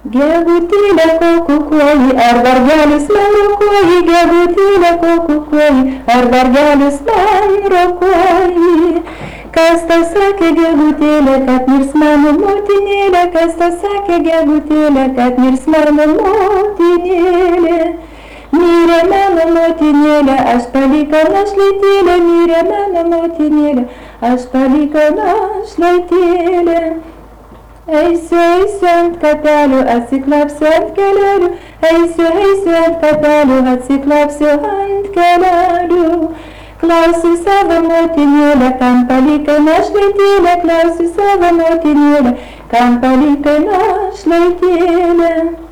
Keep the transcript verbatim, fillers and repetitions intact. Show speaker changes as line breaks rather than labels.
Gegutėlė ko kukuoji, ar vargelis man rokuoji, gegutėlė ko kukuoji, ar vargelis man rokuoji. Kas tau sakė gegutėlė, kad mirs mano motinėlė, kas tau sakė gegutėlė, kad mirs mano motinėlė. Mirė mano motinėlė, aš palikau našlaitėlę, mirė mano motinėlė, aš palikau našlaitėlę. Eisiu, eisiu ant kapelių, atsiklapsiu ant kelelių, eisiu, eisiu ant kapelių, atsiklapsiu ant kelelių. Klausiu savo motinėlę, kam palikai našlaitėlę, klausiu savo motinėlę, kam palikai našlaitėlę.